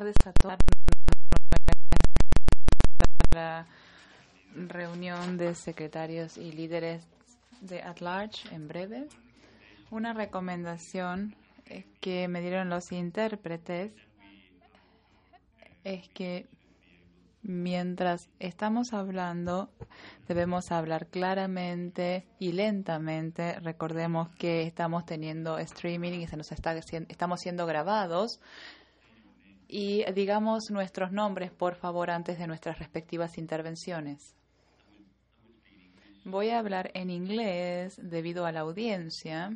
tardes a todos. La reunión de secretarios y líderes de At Large en breve. Una recomendación que me dieron los intérpretes es que mientras estamos hablando, debemos hablar claramente y lentamente. Recordemos que estamos teniendo streaming y estamos siendo grabados. Y digamos nuestros nombres, por favor, antes de nuestras respectivas intervenciones. Voy a hablar en inglés debido a la audiencia.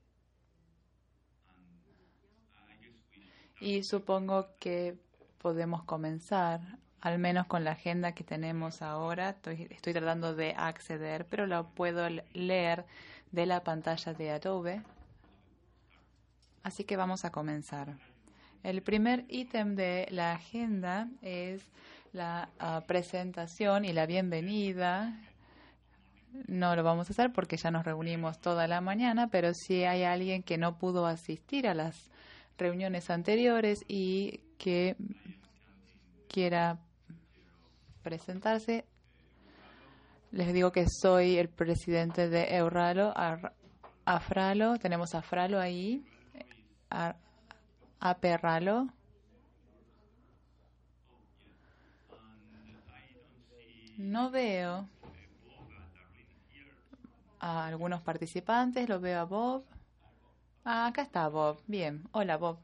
Y supongo que podemos comenzar, al menos con la agenda que tenemos ahora. Estoy tratando de acceder, pero la puedo leer de la pantalla de Adobe. Así que vamos a comenzar. El primer ítem de la agenda es la presentación y la bienvenida. No lo vamos a hacer porque ya nos reunimos toda la mañana, pero si hay alguien que no pudo asistir a las reuniones anteriores y que quiera presentarse, les digo que soy el presidente de Euralo, Afralo. Tenemos a Afralo ahí. Aperralo. No veo a algunos participantes, lo veo a Bob. Acá está Bob. Bien, hola Bob.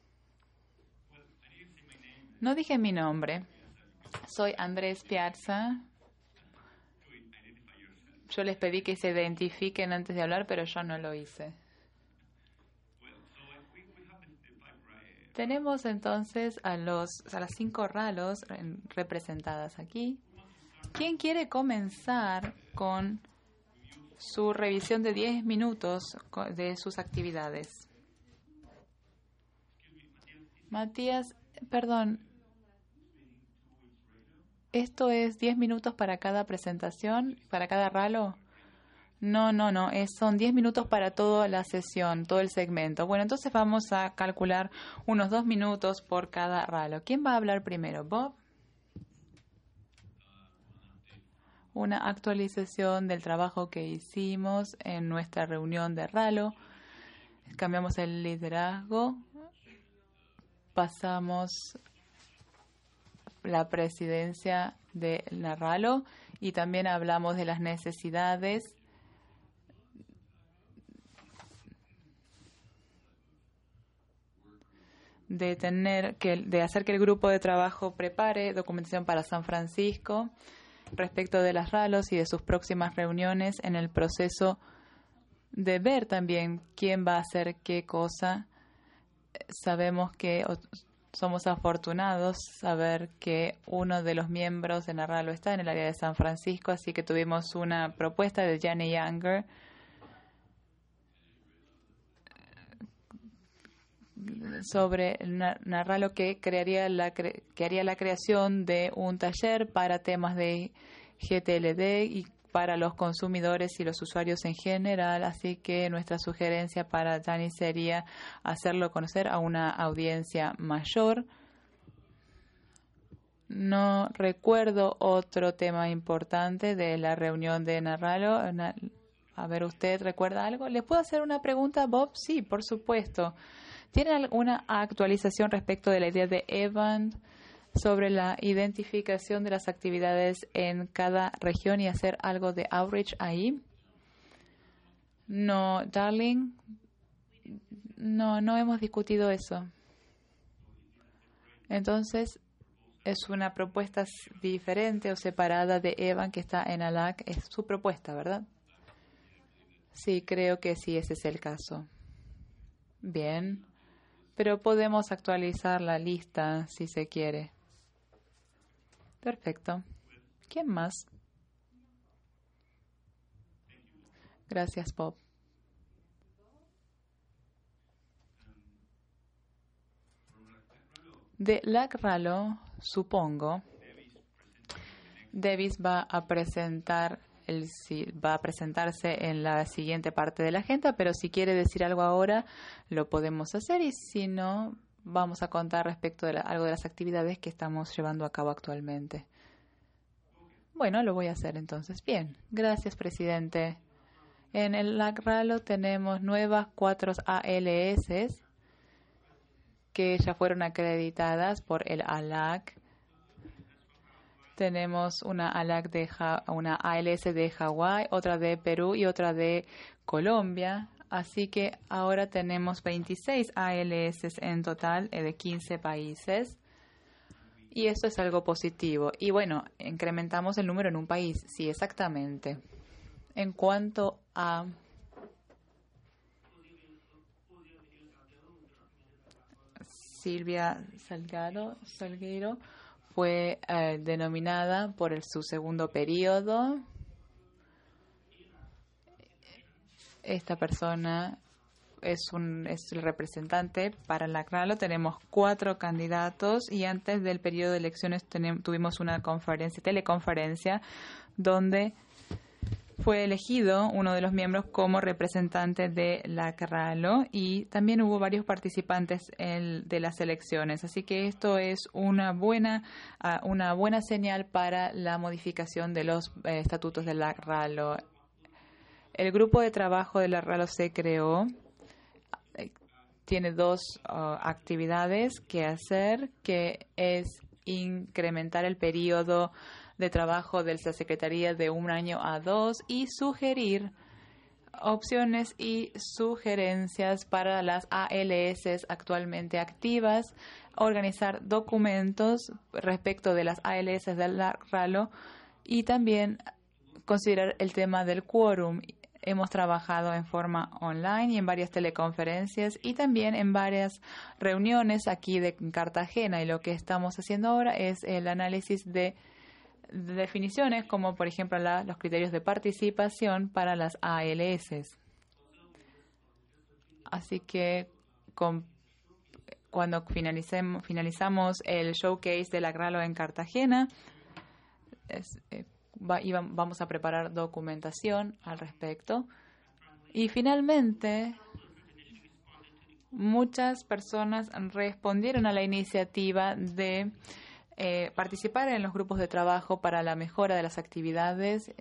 No dije mi nombre. Soy Andrés Piazza. Yo les pedí que se identifiquen antes de hablar, pero yo no lo hice. Tenemos entonces a las 5 ralos representadas aquí. ¿Quién quiere comenzar con su revisión de 10 minutos de sus actividades? Matías, perdón. ¿Esto es 10 minutos para cada presentación, para cada ralo? No. Son 10 minutos para toda la sesión, todo el segmento. Bueno, entonces vamos a calcular unos 2 minutos por cada ralo. ¿Quién va a hablar primero? ¿Bob? Una actualización del trabajo que hicimos en nuestra reunión de ralo. Cambiamos el liderazgo. Pasamos la presidencia de la ralo y también hablamos de las necesidades de hacer que el grupo de trabajo prepare documentación para San Francisco respecto de las ralos y de sus próximas reuniones en el proceso de ver también quién va a hacer qué cosa. Sabemos que somos afortunados saber que uno de los miembros de la ralo está en el área de San Francisco, así que tuvimos una propuesta de Jenny Younger sobre Narralo que haría la creación de un taller para temas de GTLD y para los consumidores y los usuarios en general, así que nuestra sugerencia para Dani sería hacerlo conocer a una audiencia mayor. No recuerdo otro tema importante de la reunión de Narralo. A ver, ¿usted recuerda algo? ¿Le puedo hacer una pregunta, Bob? Sí, por supuesto. ¿Tiene alguna actualización respecto de la idea de Evan sobre la identificación de las actividades en cada región y hacer algo de outreach ahí? No, darling. No hemos discutido eso. Entonces, es una propuesta diferente o separada de Evan que está en ALAC. Es su propuesta, ¿verdad? Sí, creo que sí, ese es el caso. Bien. Pero podemos actualizar la lista si se quiere. Perfecto. ¿Quién más? Gracias, Bob. De LAC-RALO, supongo, Davis va a presentarse en la siguiente parte de la agenda, pero si quiere decir algo ahora, lo podemos hacer y si no, vamos a contar respecto de algo de las actividades que estamos llevando a cabo actualmente. Bueno, lo voy a hacer entonces. Bien, gracias, presidente. En el LACRALO tenemos nuevas 4 ALS que ya fueron acreditadas por el ALAC. Tenemos una ALS de Hawái, otra de Perú y otra de Colombia. Así que ahora tenemos 26 ALS en total de 15 países. Y eso es algo positivo. Y bueno, incrementamos el número en un país. Sí, exactamente. En cuanto a Silvia Salgueiro fue denominada por su segundo periodo. Esta persona es el representante para el LACRALO. Tenemos 4 candidatos y antes del periodo de elecciones tuvimos una teleconferencia, donde fue elegido uno de los miembros como representante de LACRALO y también hubo varios participantes de las elecciones. Así que esto es una buena señal para la modificación de los estatutos de LACRALO. El grupo de trabajo de LACRALO se creó. Tiene 2 actividades que hacer, que es incrementar el periodo de trabajo de la Secretaría de 1 año a 2 y sugerir opciones y sugerencias para las ALS actualmente activas, organizar documentos respecto de las ALS del LACRALO y también considerar el tema del quórum. Hemos trabajado en forma online y en varias teleconferencias y también en varias reuniones aquí en Cartagena. Y lo que estamos haciendo ahora es el análisis de definiciones, como por ejemplo los criterios de participación para las ALS. Así que cuando finalizamos el showcase del LACRALO en Cartagena, vamos a preparar documentación al respecto. Y finalmente, muchas personas respondieron a la iniciativa de participar en los grupos de trabajo para la mejora de las actividades.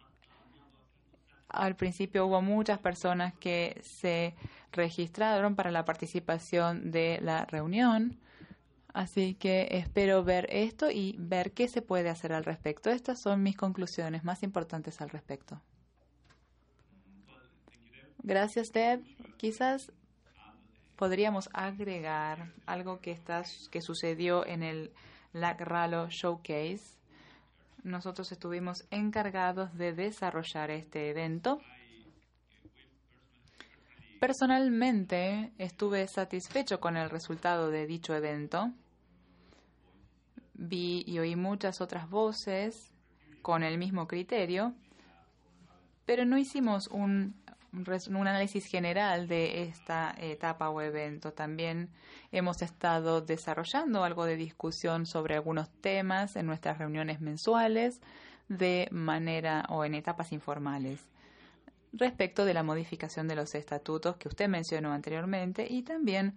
Al principio hubo muchas personas que se registraron para la participación de la reunión. Así que espero ver esto y ver qué se puede hacer al respecto. Estas son mis conclusiones más importantes al respecto. Gracias, Deb. Quizás podríamos agregar algo que sucedió en el LACRALO Showcase. Nosotros estuvimos encargados de desarrollar este evento. Personalmente estuve satisfecho con el resultado de dicho evento. Vi y oí muchas otras voces con el mismo criterio, pero no hicimos un análisis general de esta etapa o evento. También hemos estado desarrollando algo de discusión sobre algunos temas en nuestras reuniones mensuales de manera o en etapas informales respecto de la modificación de los estatutos que usted mencionó anteriormente y también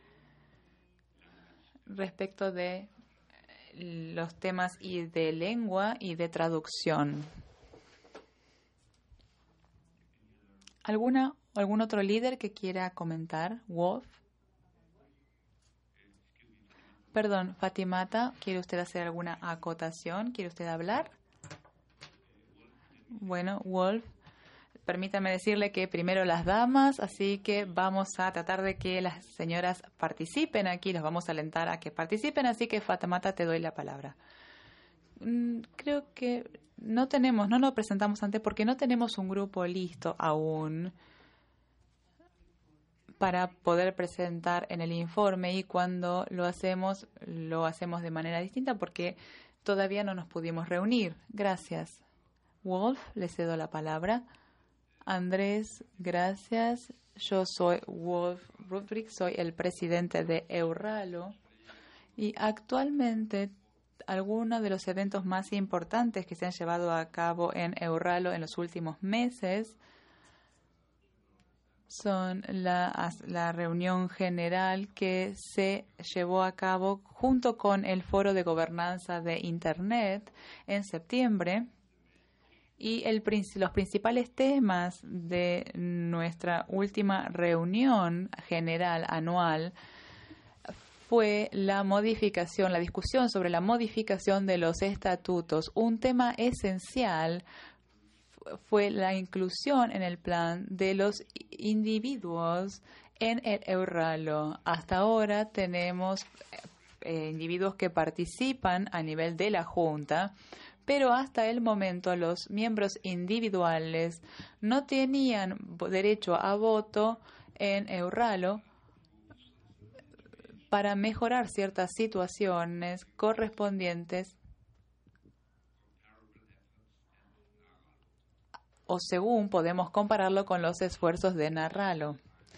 respecto de los temas y de lengua y de traducción. ¿Algún otro líder que quiera comentar? Wolf. Perdón, Fatimata, ¿quiere usted hacer alguna acotación? ¿Quiere usted hablar? Bueno, Wolf, permítame decirle que primero las damas, así que vamos a tratar de que las señoras participen aquí, los vamos a alentar a que participen, así que Fatimata, te doy la palabra. Creo que no nos presentamos antes porque no tenemos un grupo listo aún para poder presentar en el informe y cuando lo hacemos de manera distinta porque todavía no nos pudimos reunir. Gracias. Wolf, le cedo la palabra. Andrés, gracias. Yo soy Wolf Rudrick, soy el presidente de EURALO y actualmente algunos de los eventos más importantes que se han llevado a cabo en EURALO en los últimos meses son la reunión general que se llevó a cabo junto con el Foro de Gobernanza de Internet en septiembre. Y los principales temas de nuestra última reunión general anual fue la discusión sobre la modificación de los estatutos. Un tema esencial fue la inclusión en el plan de los individuos en el Euralo. Hasta ahora tenemos individuos que participan a nivel de la Junta, pero hasta el momento los miembros individuales no tenían derecho a voto en Euralo para mejorar ciertas situaciones correspondientes o según podemos compararlo con los esfuerzos de Narralo.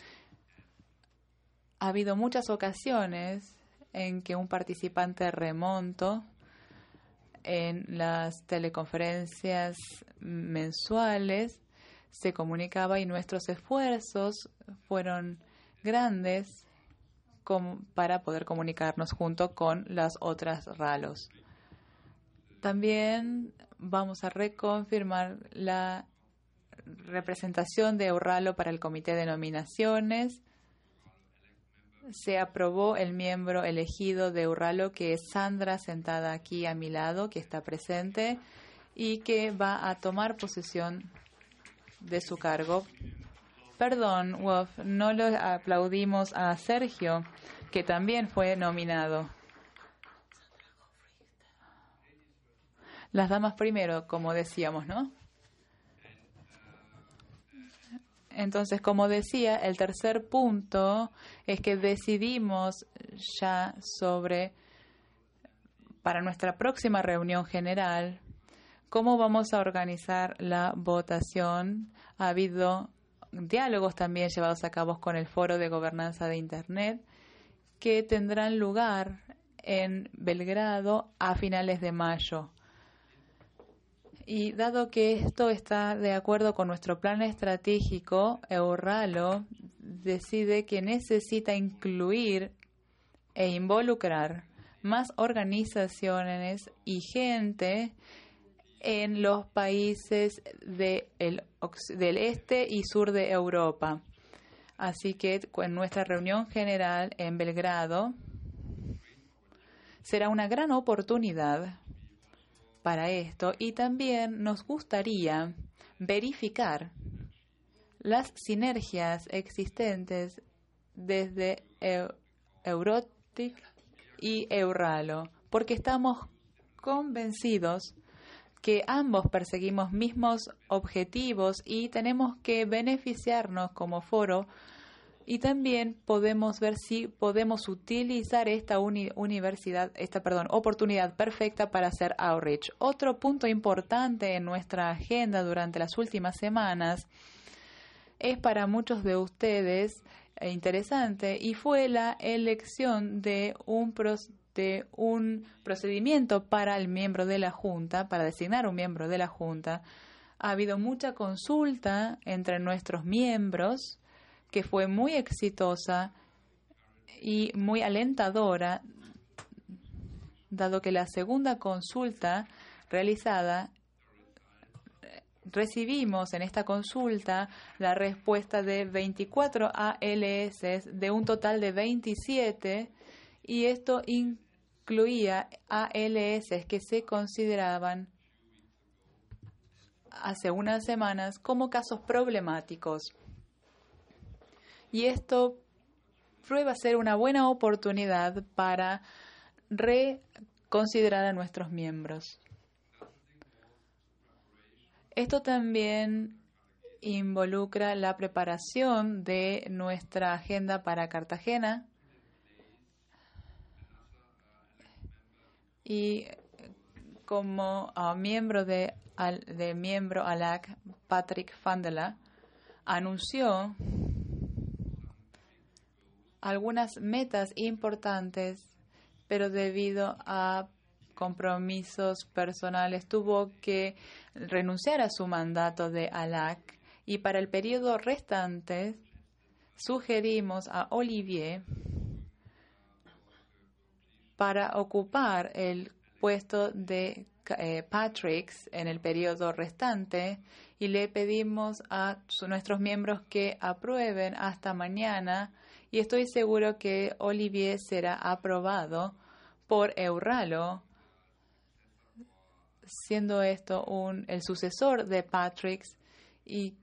Ha habido muchas ocasiones en que un participante remoto en las teleconferencias mensuales se comunicaba y nuestros esfuerzos fueron grandes para poder comunicarnos junto con las otras RALOs. También vamos a reconfirmar la representación de Euraalo para el Comité de Nominaciones. Se aprobó el miembro elegido de Euraalo, que es Sandra, sentada aquí a mi lado, que está presente y que va a tomar posesión de su cargo. Perdón, Wolf, no le aplaudimos a Sergio, que también fue nominado. Las damas primero, como decíamos, ¿no? Entonces, como decía, el tercer punto es que decidimos ya para nuestra próxima reunión general, cómo vamos a organizar la votación. Ha habido diálogos también llevados a cabo con el Foro de Gobernanza de Internet que tendrán lugar en Belgrado a finales de mayo. Y dado que esto está de acuerdo con nuestro plan estratégico, Euraalo decide que necesita incluir e involucrar más organizaciones y gente en los países del este y sur de Europa. Así que en nuestra reunión general en Belgrado será una gran oportunidad para esto, y también nos gustaría verificar las sinergias existentes desde Eurotic y Euraalo, porque estamos convencidos que ambos perseguimos mismos objetivos y tenemos que beneficiarnos como foro, y también podemos ver si podemos utilizar esta oportunidad perfecta para hacer outreach. Otro punto importante en nuestra agenda durante las últimas semanas es para muchos de ustedes interesante, y fue la elección de un procedimiento para el miembro de la Junta, para designar un miembro de la Junta. Ha habido mucha consulta entre nuestros miembros, que fue muy exitosa y muy alentadora, dado que la segunda consulta realizada, recibimos en esta consulta la respuesta de 24 ALS de un total de 27, y esto incluía ALS que se consideraban hace unas semanas como casos problemáticos. Y esto prueba ser una buena oportunidad para reconsiderar a nuestros miembros. Esto también involucra la preparación de nuestra agenda para Cartagena, y como miembro miembro ALAC, Patrick Vandela anunció algunas metas importantes, pero debido a compromisos personales tuvo que renunciar a su mandato de ALAC, y para el periodo restante sugerimos a Olivier para ocupar el puesto de Patrick en el periodo restante y le pedimos a nuestros miembros que aprueben hasta mañana y estoy seguro que Olivier será aprobado por Euralo, siendo esto el sucesor de Patrick y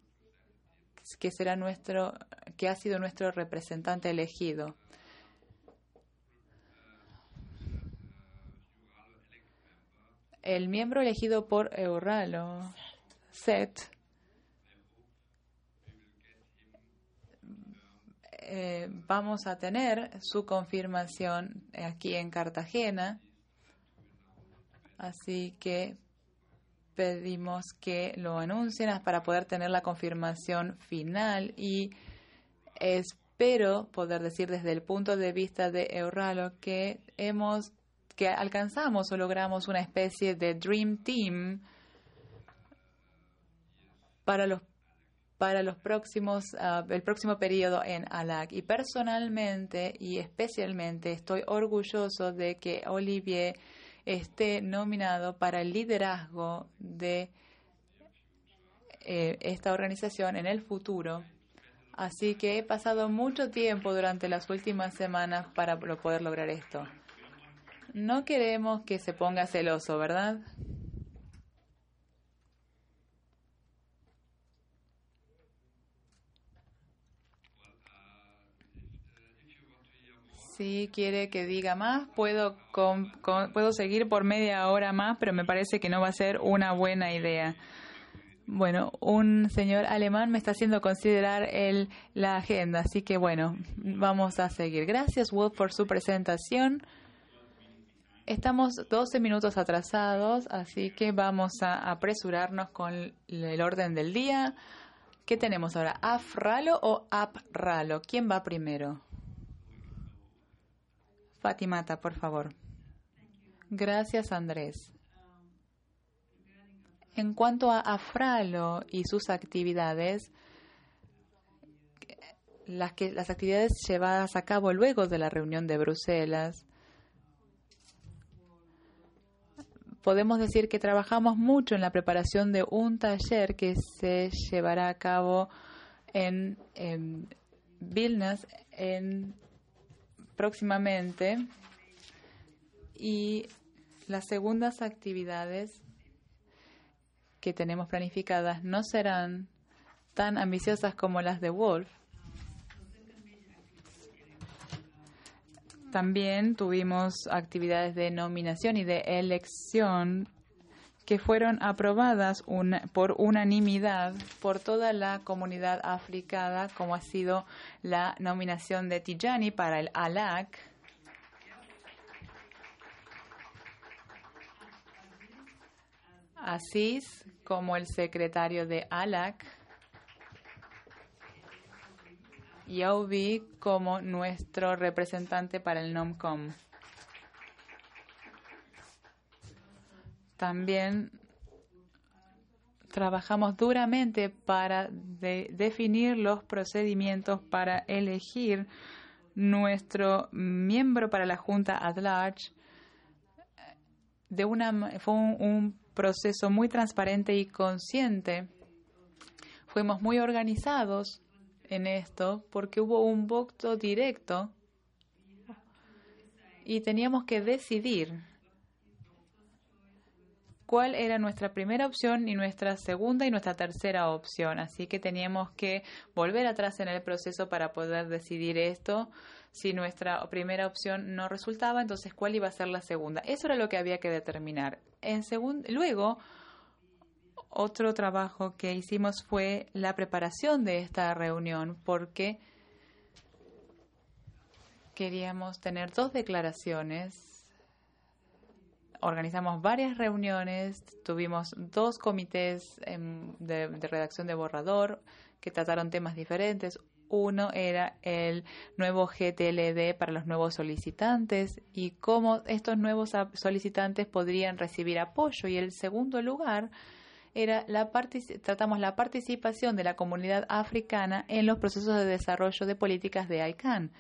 que ha sido nuestro representante elegido. El miembro elegido por Euralo, Seth, vamos a tener su confirmación aquí en Cartagena, así que pedimos que lo anuncien para poder tener la confirmación final y espero poder decir desde el punto de vista de Euralo que alcanzamos o logramos una especie de Dream Team para los próximos, el próximo periodo en ALAC. Y personalmente y especialmente estoy orgulloso de que Olivier esté nominado para el liderazgo de esta organización en el futuro. Así que he pasado mucho tiempo durante las últimas semanas para poder lograr esto. No queremos que se ponga celoso, ¿verdad? Si quiere que diga más, puedo seguir por media hora más, pero me parece que no va a ser una buena idea. Bueno, un señor alemán me está haciendo considerar la agenda, así que bueno, vamos a seguir. Gracias, Wolf, por su presentación. Estamos 12 minutos atrasados, así que vamos a apresurarnos con el orden del día. ¿Qué tenemos ahora? ¿AFRALO o APRALO? ¿Quién va primero? Fatimata, por favor. Gracias, Andrés. En cuanto a AFRALO y sus actividades, las actividades llevadas a cabo luego de la reunión de Bruselas, podemos decir que trabajamos mucho en la preparación de un taller que se llevará a cabo en Vilnius próximamente. Y las segundas actividades que tenemos planificadas no serán tan ambiciosas como las de Wolf. También tuvimos actividades de nominación y de elección que fueron aprobadas por unanimidad por toda la comunidad africana, como ha sido la nominación de Tijani para el ALAC, Asís como el secretario de ALAC, y Obi como nuestro representante para el NOMCOM. También trabajamos duramente para definir los procedimientos para elegir nuestro miembro para la Junta at Large. Fue un proceso muy transparente y consciente. Fuimos muy organizados en esto porque hubo un voto directo y teníamos que decidir cuál era nuestra primera opción y nuestra segunda y nuestra tercera opción. Así que teníamos que volver atrás en el proceso para poder decidir esto. Si nuestra primera opción no resultaba, entonces cuál iba a ser la segunda. Eso era lo que había que determinar. Luego, otro trabajo que hicimos fue la preparación de esta reunión, porque queríamos tener 2 declaraciones. Organizamos varias reuniones, tuvimos 2 comités de redacción de borrador que trataron temas diferentes. Uno era el nuevo GTLD para los nuevos solicitantes y cómo estos nuevos solicitantes podrían recibir apoyo. Y el segundo lugar tratamos la participación de la comunidad africana en los procesos de desarrollo de políticas de ICANN.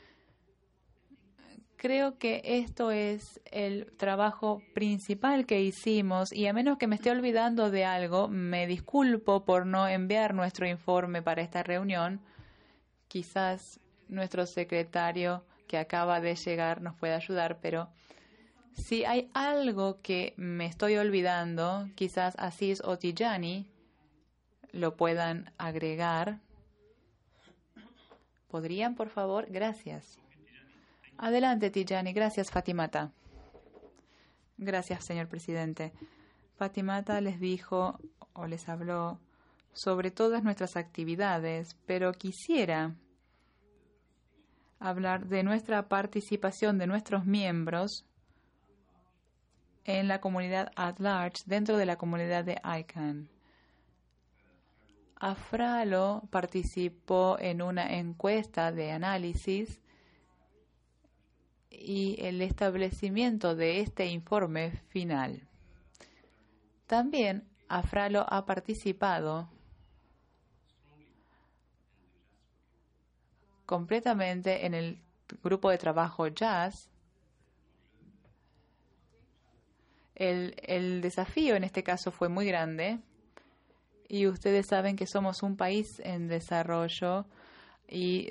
Creo que esto es el trabajo principal que hicimos y a menos que me esté olvidando de algo, me disculpo por no enviar nuestro informe para esta reunión. Quizás nuestro secretario que acaba de llegar nos pueda ayudar, pero si hay algo que me estoy olvidando, quizás Aziz o Tijani lo puedan agregar. ¿Podrían, por favor? Gracias. Adelante, Tijani. Gracias, Fatimata. Gracias, señor presidente. Fatimata les dijo o les habló sobre todas nuestras actividades, pero quisiera hablar de nuestra participación de nuestros miembros en la comunidad at large, dentro de la comunidad de ICANN. Afralo participó en una encuesta de análisis y el establecimiento de este informe final. También Afralo ha participado completamente en el grupo de trabajo Jazz. El desafío en este caso fue muy grande y ustedes saben que somos un país en desarrollo y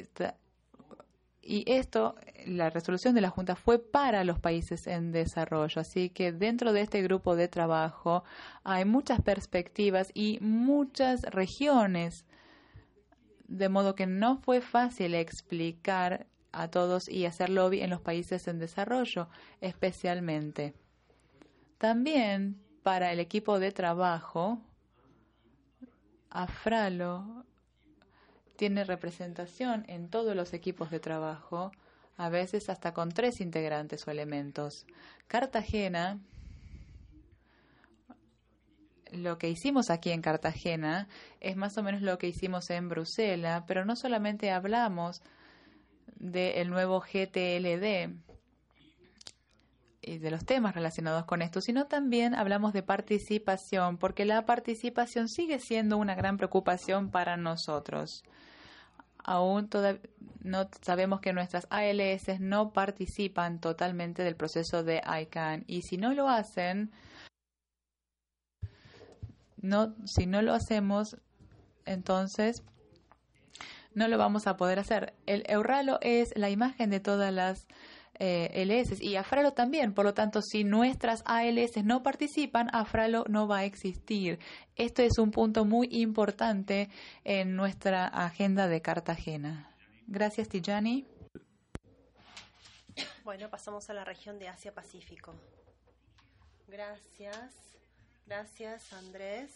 esto, la resolución de la Junta fue para los países en desarrollo. Así que dentro de este grupo de trabajo hay muchas perspectivas y muchas regiones, de modo que no fue fácil explicar a todos y hacer lobby en los países en desarrollo, especialmente. También para el equipo de trabajo, Afralo tiene representación en todos los equipos de trabajo, a veces hasta con 3 integrantes o elementos. Cartagena, lo que hicimos aquí en Cartagena es más o menos lo que hicimos en Bruselas, pero no solamente hablamos del nuevo GTLD y de los temas relacionados con esto, sino también hablamos de participación, porque la participación sigue siendo una gran preocupación para nosotros. Aún no sabemos que nuestras ALS no participan totalmente del proceso de ICANN y si no lo hacen, si no lo hacemos, entonces no lo vamos a poder hacer. El Euralo es la imagen de todas las LS y Afralo también. Por lo tanto, si nuestras ALS no participan, Afralo no va a existir. Esto es un punto muy importante en nuestra agenda de Cartagena. Gracias, Tijani. Bueno, pasamos a la región de Asia-Pacífico. Gracias. Gracias, Andrés.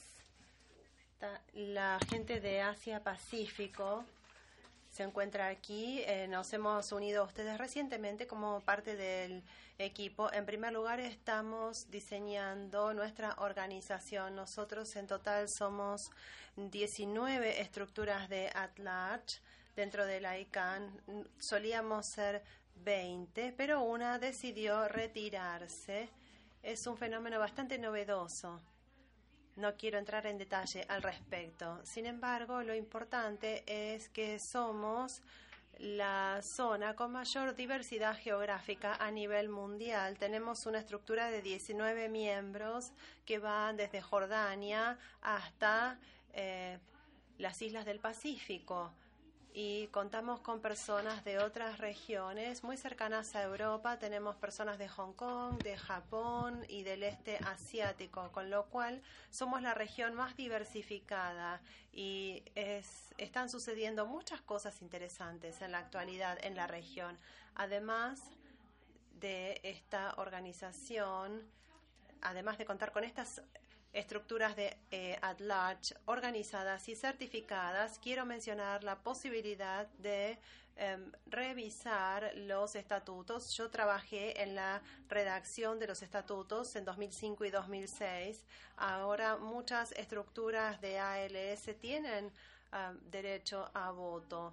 La gente de Asia-Pacífico se encuentra aquí. Nos hemos unido a ustedes recientemente como parte del equipo. En primer lugar, estamos diseñando nuestra organización. Nosotros en total somos 19 estructuras de at large dentro de la ICANN. Solíamos ser 20, pero una decidió retirarse. Es un fenómeno bastante novedoso. No quiero entrar en detalle al respecto. Sin embargo, lo importante es que somos la zona con mayor diversidad geográfica a nivel mundial. Tenemos una estructura de 19 miembros que van desde Jordania hasta las islas del Pacífico. Y contamos con personas de otras regiones muy cercanas a Europa. Tenemos personas de Hong Kong, de Japón y del este asiático, con lo cual somos la región más diversificada y están sucediendo muchas cosas interesantes en la actualidad en la región. Además de esta organización, además de contar con estas estructuras de at large organizadas y certificadas, quiero mencionar la posibilidad de revisar los estatutos. Yo trabajé en la redacción de los estatutos en 2005 y 2006. Ahora muchas estructuras de ALS tienen derecho a voto.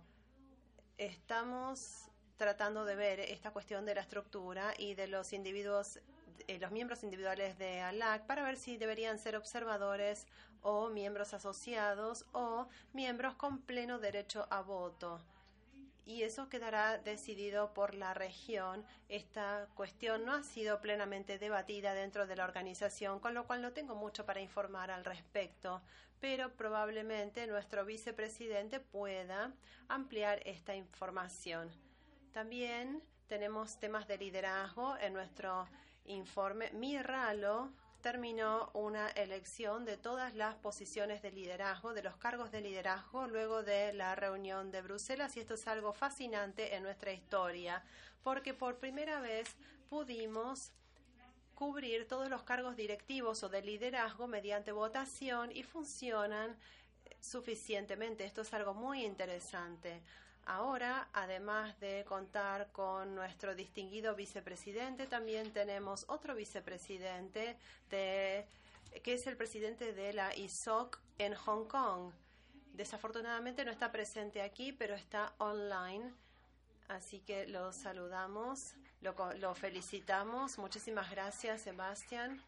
Estamos tratando de ver esta cuestión de la estructura y de los individuos los miembros individuales de ALAC para ver si deberían ser observadores o miembros asociados o miembros con pleno derecho a voto. Y eso quedará decidido por la región. Esta cuestión no ha sido plenamente debatida dentro de la organización, con lo cual no tengo mucho para informar al respecto, pero probablemente nuestro vicepresidente pueda ampliar esta información. También tenemos temas de liderazgo en nuestro informe. Mi RALO terminó una elección de todas las posiciones de liderazgo, de los cargos de liderazgo, luego de la reunión de Bruselas, y esto es algo fascinante en nuestra historia, porque por primera vez pudimos cubrir todos los cargos directivos o de liderazgo mediante votación y funcionan suficientemente. Esto es algo muy interesante. Ahora, además de contar con nuestro distinguido vicepresidente, también tenemos otro vicepresidente que es el presidente de la ISOC en Hong Kong. Desafortunadamente no está presente aquí, pero está online, así que lo saludamos, lo felicitamos. Muchísimas gracias, Sebastián.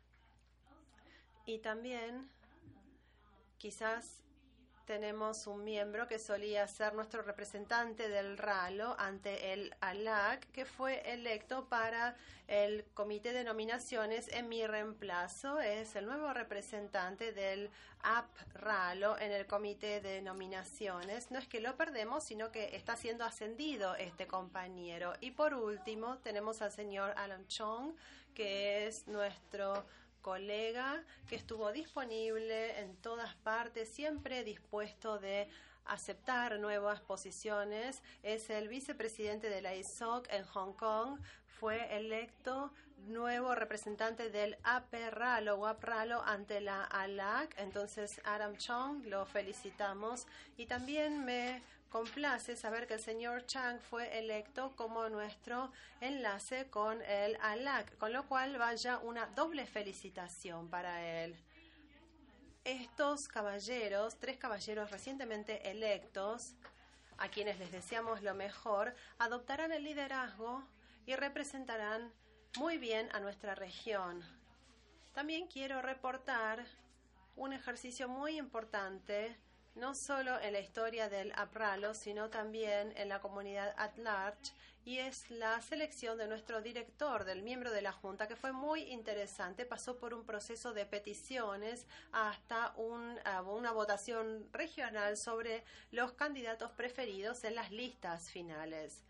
Y también quizás tenemos un miembro que solía ser nuestro representante del RALO ante el ALAC, que fue electo para el comité de nominaciones en mi reemplazo. Es el nuevo representante del AP-RALO en el comité de nominaciones. No es que lo perdemos, sino que está siendo ascendido este compañero. Y por último, tenemos al señor Alan Chong, que es nuestro colega que estuvo disponible en todas partes, siempre dispuesto de aceptar nuevas posiciones. Es el vicepresidente de la ISOC en Hong Kong. Fue electo nuevo representante del AP-RALO o AP-RALO ante la ALAC. Entonces, Adam Chong, lo felicitamos. Y también me complace saber que el señor Chang fue electo como nuestro enlace con el ALAC, con lo cual vaya una doble felicitación para él. Estos caballeros, 3 caballeros recientemente electos, a quienes les deseamos lo mejor, adoptarán el liderazgo y representarán muy bien a nuestra región. También quiero reportar un ejercicio muy importante, no solo en la historia del AP-RALO, sino también en la comunidad at large, y es la selección de nuestro director, del miembro de la Junta, que fue muy interesante. Pasó por un proceso de peticiones hasta una votación regional sobre los candidatos preferidos en las listas finales.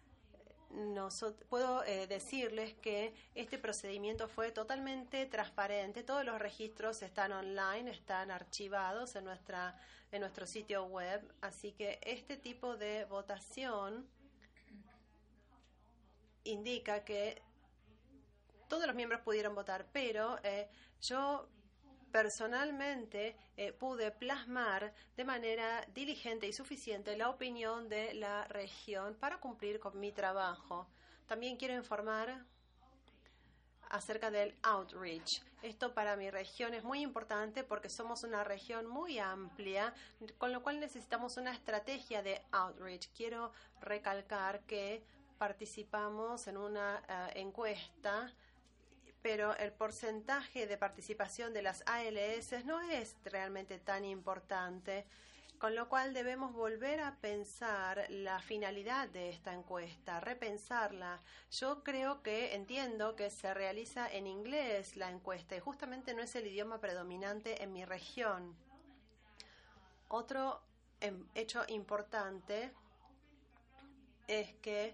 Puedo decirles que este procedimiento fue totalmente transparente. Todos los registros están online, están archivados en nuestro sitio web. Así que este tipo de votación indica que todos los miembros pudieron votar, pero yo personalmente pude plasmar de manera diligente y suficiente la opinión de la región para cumplir con mi trabajo. También quiero informar acerca del outreach. Esto para mi región es muy importante porque somos una región muy amplia, con lo cual necesitamos una estrategia de outreach. Quiero recalcar que participamos en una encuesta, pero el porcentaje de participación de las ALS no es realmente tan importante, con lo cual debemos volver a pensar la finalidad de esta encuesta, repensarla. Yo entiendo que se realiza en inglés la encuesta y justamente no es el idioma predominante en mi región. Otro hecho importante es que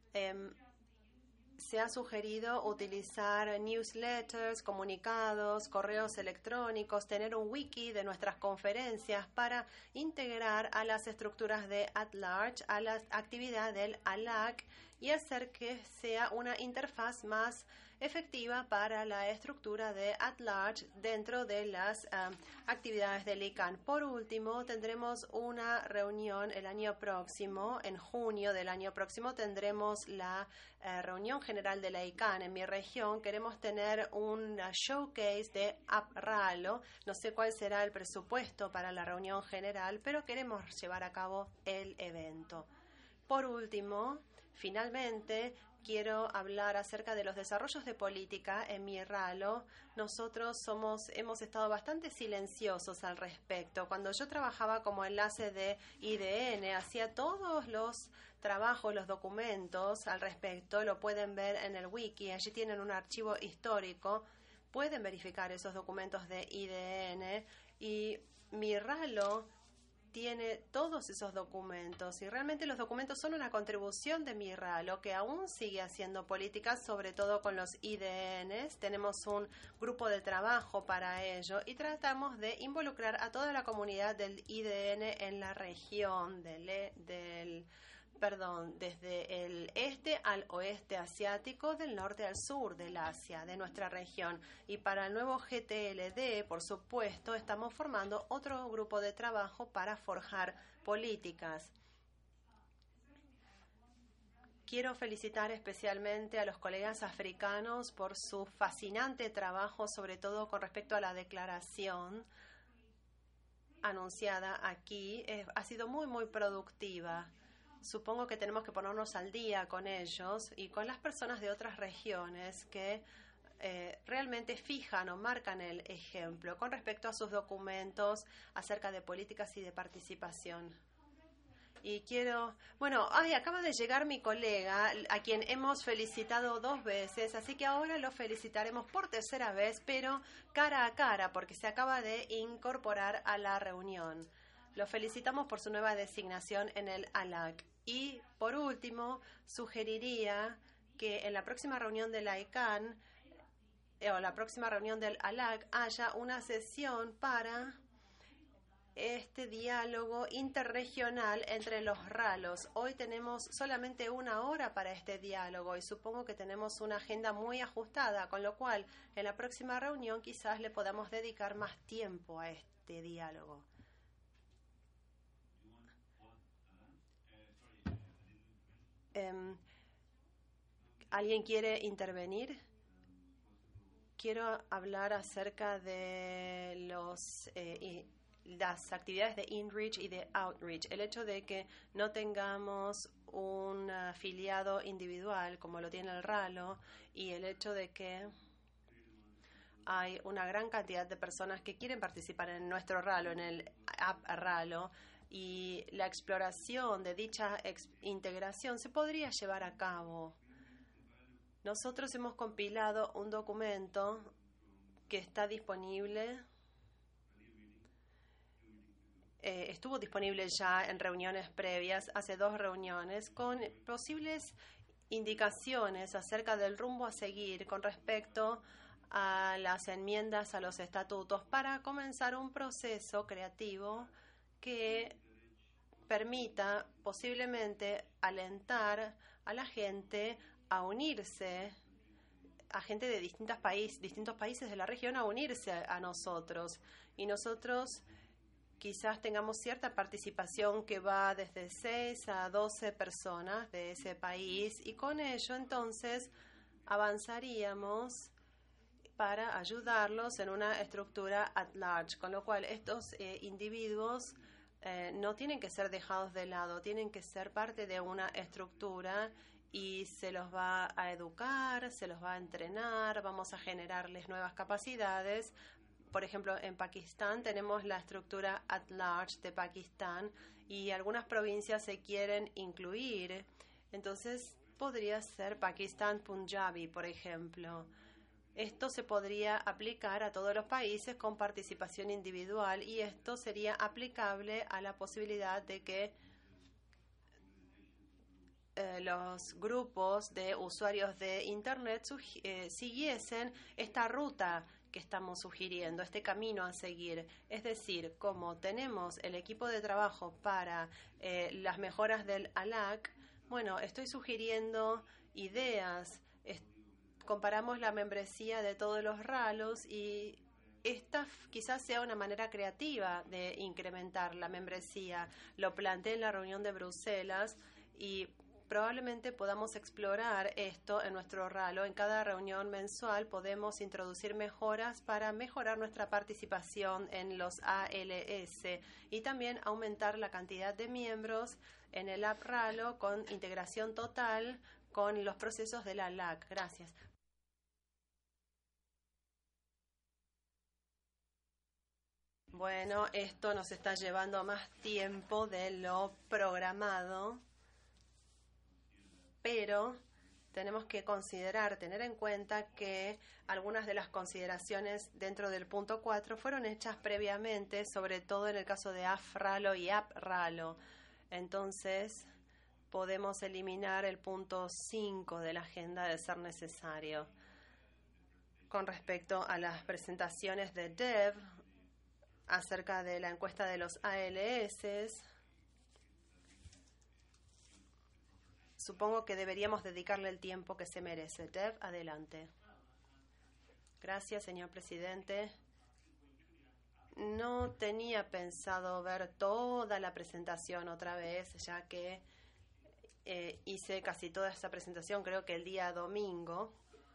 se ha sugerido utilizar newsletters, comunicados, correos electrónicos, tener un wiki de nuestras conferencias para integrar a las estructuras de at large, a la actividad del ALAC y hacer que sea una interfaz más efectiva para la estructura de at large dentro de las actividades del ICANN. Por último, tendremos una reunión el año próximo, en junio del año próximo tendremos la reunión general de la ICANN en mi región. Queremos tener un showcase de AP-RALO. No sé cuál será el presupuesto para la reunión general, pero queremos llevar a cabo el evento. Por último, finalmente, quiero hablar acerca de los desarrollos de política en mi RALO. Nosotros hemos estado bastante silenciosos al respecto. Cuando yo trabajaba como enlace de IDN, hacía todos los trabajos, los documentos al respecto, lo pueden ver en el wiki, allí tienen un archivo histórico, pueden verificar esos documentos de IDN y mi RALO tiene todos esos documentos y realmente los documentos son una contribución de mi RALO que aún sigue haciendo políticas, sobre todo con los IDNs. Tenemos un grupo de trabajo para ello y tratamos de involucrar a toda la comunidad del IDN en la región desde el este al oeste asiático, del norte al sur del Asia, de nuestra región. Y para el nuevo GTLD, por supuesto, estamos formando otro grupo de trabajo para forjar políticas. Quiero felicitar especialmente a los colegas africanos por su fascinante trabajo, sobre todo con respecto a la declaración anunciada aquí. Ha sido muy, muy productiva. Supongo que tenemos que ponernos al día con ellos y con las personas de otras regiones que realmente fijan o marcan el ejemplo con respecto a sus documentos acerca de políticas y de participación. Y acaba de llegar mi colega, a quien hemos felicitado 2 veces, así que ahora lo felicitaremos por 3ª vez, pero cara a cara, porque se acaba de incorporar a la reunión. Lo felicitamos por su nueva designación en el ALAC. Y, por último, sugeriría que en la próxima reunión de la ICANN o la próxima reunión del ALAC haya una sesión para este diálogo interregional entre los RALOs. Hoy tenemos solamente 1 hora para este diálogo y supongo que tenemos una agenda muy ajustada, con lo cual en la próxima reunión quizás le podamos dedicar más tiempo a este diálogo. ¿Alguien quiere intervenir? Quiero hablar acerca de las actividades de InReach y de Outreach. El hecho de que no tengamos un afiliado individual como lo tiene el RALO y el hecho de que hay una gran cantidad de personas que quieren participar en nuestro RALO, en el app RALO, y la exploración de dicha integración se podría llevar a cabo. Nosotros hemos compilado un documento que está disponible, estuvo disponible ya en reuniones previas, hace 2 reuniones, con posibles indicaciones acerca del rumbo a seguir con respecto a las enmiendas a los estatutos para comenzar un proceso creativo que permita posiblemente alentar a la gente a unirse, a gente de distintos países de la región a unirse a nosotros. Y nosotros quizás tengamos cierta participación que va desde 6 a 12 personas de ese país y con ello entonces avanzaríamos para ayudarlos en una estructura at large, con lo cual estos individuos no tienen que ser dejados de lado, tienen que ser parte de una estructura y se los va a educar, se los va a entrenar, vamos a generarles nuevas capacidades. Por ejemplo, en Pakistán tenemos la estructura at large de Pakistán y algunas provincias se quieren incluir. Entonces, podría ser Pakistán Punjabi, por ejemplo. Esto se podría aplicar a todos los países con participación individual y esto sería aplicable a la posibilidad de que los grupos de usuarios de Internet siguiesen esta ruta que estamos sugiriendo, este camino a seguir. Es decir, como tenemos el equipo de trabajo para las mejoras del ALAC, estoy sugiriendo ideas. Comparamos la membresía de todos los RALOs y esta quizás sea una manera creativa de incrementar la membresía. Lo planteé en la reunión de Bruselas y probablemente podamos explorar esto en nuestro RALO. En cada reunión mensual podemos introducir mejoras para mejorar nuestra participación en los ALS y también aumentar la cantidad de miembros en el app RALO con integración total con los procesos de la LAC. Gracias. Bueno, esto nos está llevando más tiempo de lo programado, pero tenemos que tener en cuenta que algunas de las consideraciones dentro del punto 4 fueron hechas previamente, sobre todo en el caso de AFRALO y APRALO. Entonces, podemos eliminar el punto 5 de la agenda de ser necesario. Con respecto a las presentaciones de Dev acerca de la encuesta de los ALS, supongo que deberíamos dedicarle el tiempo que se merece. Dev, adelante. Gracias, señor presidente. No tenía pensado ver toda la presentación otra vez, ya que hice casi toda esa presentación, creo que el día domingo.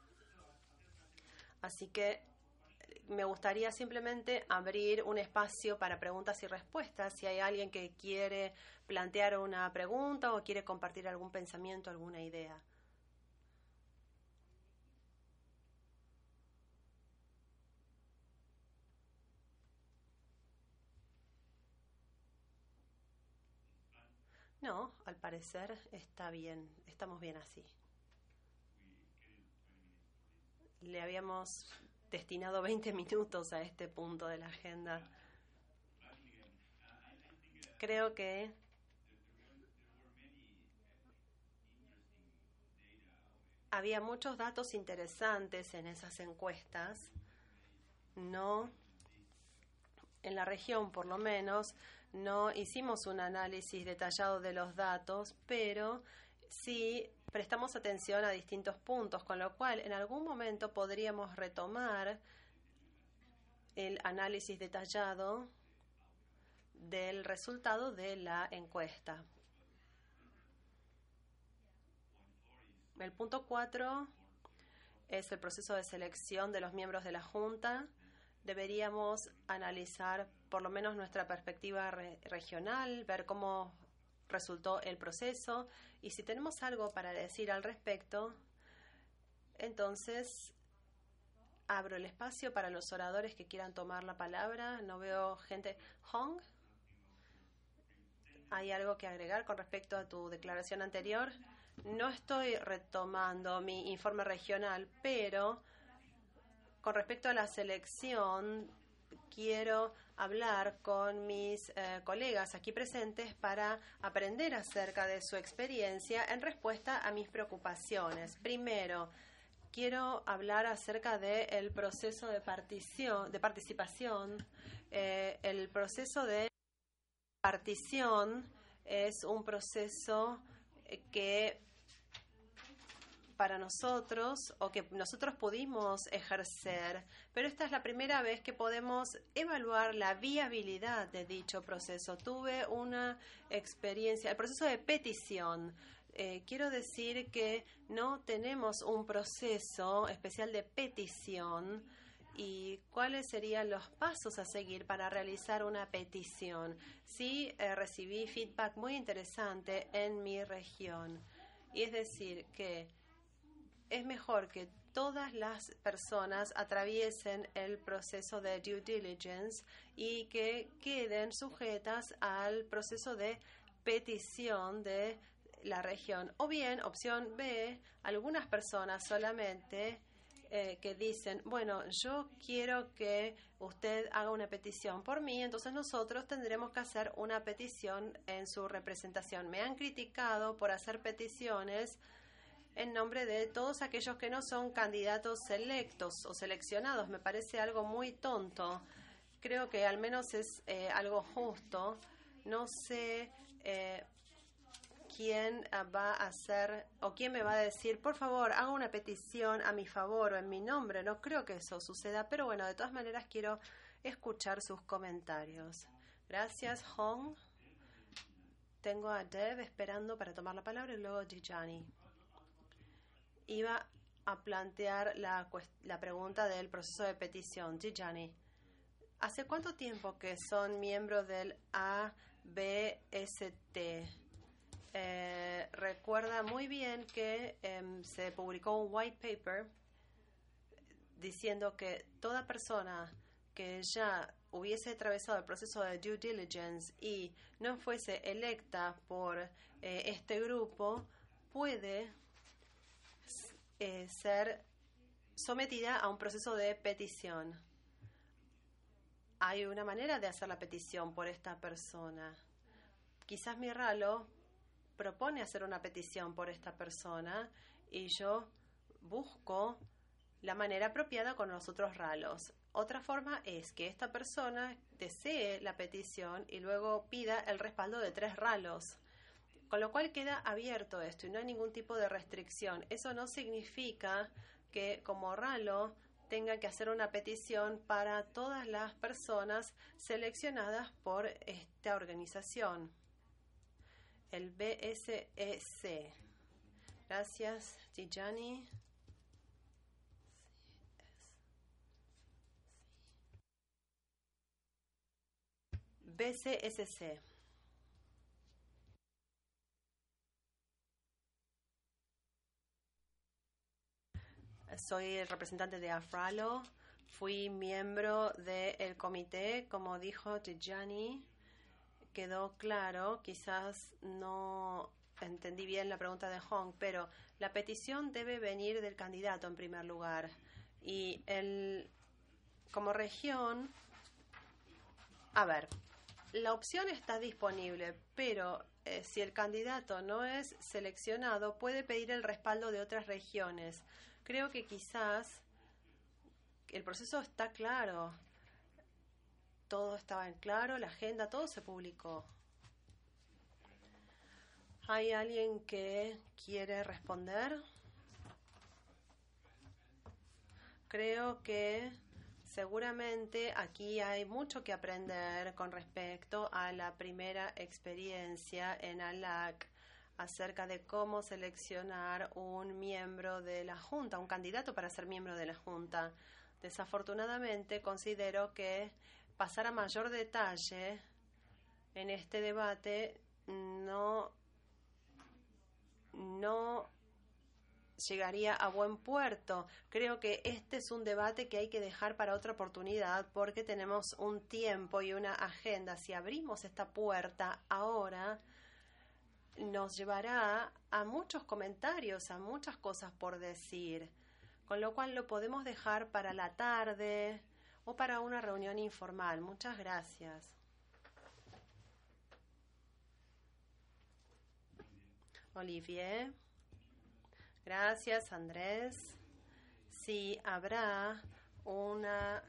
Así que me gustaría simplemente abrir un espacio para preguntas y respuestas. Si hay alguien que quiere plantear una pregunta o quiere compartir algún pensamiento, alguna idea. No, al parecer está bien, estamos bien así. Le habíamos destinado 20 minutos a este punto de la agenda. Creo que había muchos datos interesantes en esas encuestas. No, en la región por lo menos, no hicimos un análisis detallado de los datos, pero sí prestamos atención a distintos puntos, con lo cual en algún momento podríamos retomar el análisis detallado del resultado de la encuesta. El punto 4 es el proceso de selección de los miembros de la Junta. Deberíamos analizar por lo menos nuestra perspectiva regional, ver cómo resultó el proceso y si tenemos algo para decir al respecto, entonces abro el espacio para los oradores que quieran tomar la palabra. No veo gente. Hong, ¿hay algo que agregar con respecto a tu declaración anterior? No estoy retomando mi informe regional, pero con respecto a la selección, quiero hablar con mis colegas aquí presentes para aprender acerca de su experiencia en respuesta a mis preocupaciones. Primero, quiero hablar acerca del proceso de participación. El proceso de partición es un proceso que para nosotros o que nosotros pudimos ejercer, pero esta es la primera vez que podemos evaluar la viabilidad de dicho proceso. Tuve una experiencia, el proceso de petición. Quiero decir que no tenemos un proceso especial de petición. ¿Y cuáles serían los pasos a seguir para realizar una petición? Sí, recibí feedback muy interesante en mi región. Y es decir, que es mejor que todas las personas atraviesen el proceso de due diligence y que queden sujetas al proceso de petición de la región. O bien, opción B, algunas personas solamente que dicen, bueno, yo quiero que usted haga una petición por mí, entonces nosotros tendremos que hacer una petición en su representación. Me han criticado por hacer peticiones en nombre de todos aquellos que no son candidatos selectos o seleccionados. Me parece algo muy tonto. Creo que al menos es algo justo. No sé quién va a hacer o quién me va a decir, por favor, haga una petición a mi favor o en mi nombre. No creo que eso suceda, pero bueno, de todas maneras quiero escuchar sus comentarios. Gracias, Hong. Tengo a Dev esperando para tomar la palabra y luego Dijani. Iba a plantear la pregunta del proceso de petición. Dijani, ¿hace cuánto tiempo que son miembros del ABST? recuerda muy bien que se publicó un white paper diciendo que toda persona que ya hubiese atravesado el proceso de due diligence y no fuese electa por este grupo puede ser sometida a un proceso de petición. Hay una manera de hacer la petición por esta persona. Quizás mi RALO propone hacer una petición por esta persona y yo busco la manera apropiada con los otros RALOs. Otra forma es que esta persona desee la petición y luego pida el respaldo de 3 RALOs. Con lo cual queda abierto esto y no hay ningún tipo de restricción. Eso no significa que como RALO tenga que hacer una petición para todas las personas seleccionadas por esta organización, el BSEC. Gracias, Tijani. BCSC. Soy el representante de AFRALO. Fui miembro del comité, como dijo Tijani. Quedó claro, quizás no entendí bien la pregunta de Hong, pero la petición debe venir del candidato en primer lugar. Y como región, a ver, la opción está disponible, pero si el candidato no es seleccionado, puede pedir el respaldo de otras regiones. Creo que quizás el proceso está claro. Todo estaba en claro, la agenda, todo se publicó. ¿Hay alguien que quiere responder? Creo que seguramente aquí hay mucho que aprender con respecto a la primera experiencia en ALAC acerca de cómo seleccionar un miembro de la Junta, un candidato para ser miembro de la Junta. Desafortunadamente, considero que pasar a mayor detalle en este debate no llegaría a buen puerto. Creo que este es un debate que hay que dejar para otra oportunidad porque tenemos un tiempo y una agenda. Si abrimos esta puerta ahora, nos llevará a muchos comentarios, a muchas cosas por decir, con lo cual lo podemos dejar para la tarde o para una reunión informal. Muchas gracias. Olivier. Gracias, Andrés. Sí, habrá una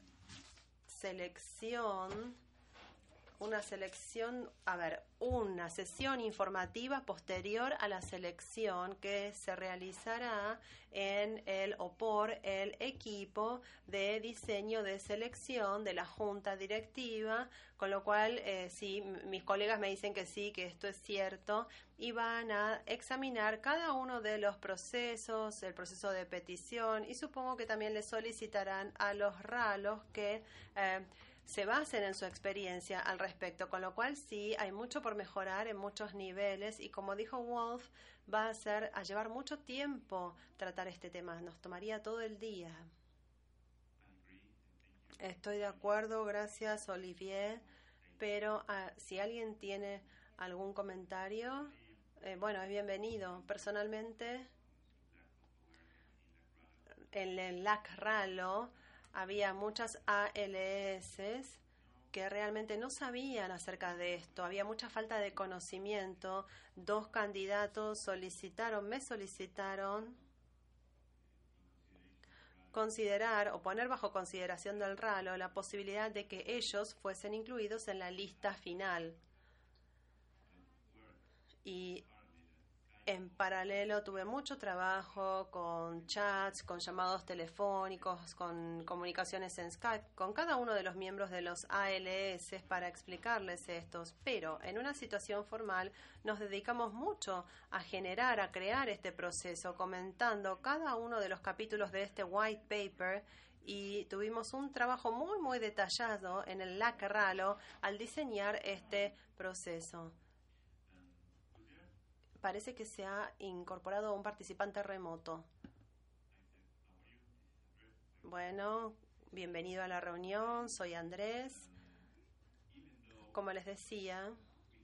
una sesión informativa posterior a la selección que se realizará en o por el equipo de diseño de selección de la Junta Directiva, con lo cual, sí, mis colegas me dicen que sí, que esto es cierto, y van a examinar cada uno de los procesos, el proceso de petición, y supongo que también le solicitarán a los RALOs que se basen en su experiencia al respecto, con lo cual sí, hay mucho por mejorar en muchos niveles y como dijo Wolf, va a llevar mucho tiempo tratar este tema, nos tomaría todo el día. Estoy de acuerdo, gracias Olivier, pero si alguien tiene algún comentario, bueno, es bienvenido. Personalmente, en el LAC RALO había muchas ALS que realmente no sabían acerca de esto. Había mucha falta de conocimiento. 2 candidatos me solicitaron considerar o poner bajo consideración del RALO la posibilidad de que ellos fuesen incluidos en la lista final. Y en paralelo tuve mucho trabajo con chats, con llamados telefónicos, con comunicaciones en Skype, con cada uno de los miembros de los ALS para explicarles estos. Pero en una situación formal nos dedicamos mucho a crear este proceso, comentando cada uno de los capítulos de este white paper y tuvimos un trabajo muy, muy detallado en el LAC RALO al diseñar este proceso. Parece que se ha incorporado un participante remoto. Bueno, bienvenido a la reunión. Soy Andrés. Como les decía,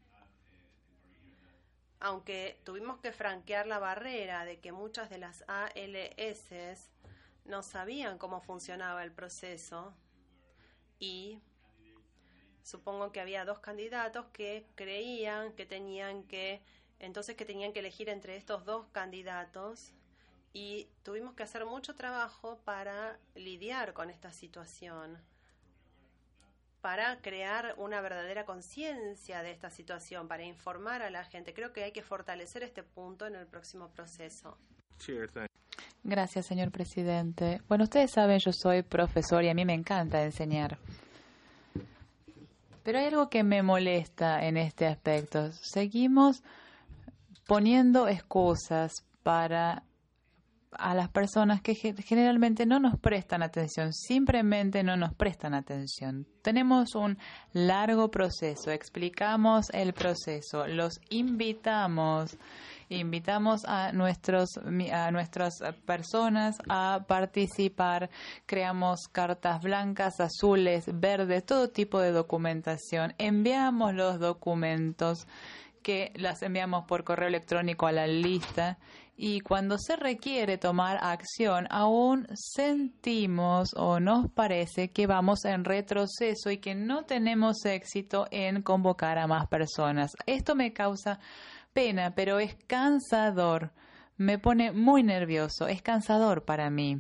aunque tuvimos que franquear la barrera de que muchas de las ALS no sabían cómo funcionaba el proceso, y supongo que había 2 candidatos que creían que tenían que elegir entre estos 2 candidatos, y tuvimos que hacer mucho trabajo para lidiar con esta situación, para crear una verdadera conciencia de esta situación, para informar a la gente. Creo que hay que fortalecer este punto en el próximo proceso. Gracias, señor presidente. Bueno, ustedes saben, yo soy profesor y a mí me encanta enseñar. Pero hay algo que me molesta en este aspecto. Seguimos poniendo excusas para a las personas que generalmente no nos prestan atención, simplemente no nos prestan atención. Tenemos un largo proceso, explicamos el proceso, los invitamos a nuestras personas a participar, creamos cartas blancas, azules, verdes, todo tipo de documentación, enviamos los documentos que las enviamos por correo electrónico a la lista, y cuando se requiere tomar acción, aún sentimos o nos parece que vamos en retroceso y que no tenemos éxito en convocar a más personas. Esto me causa pena, pero es cansador. Me pone muy nervioso. Es cansador para mí.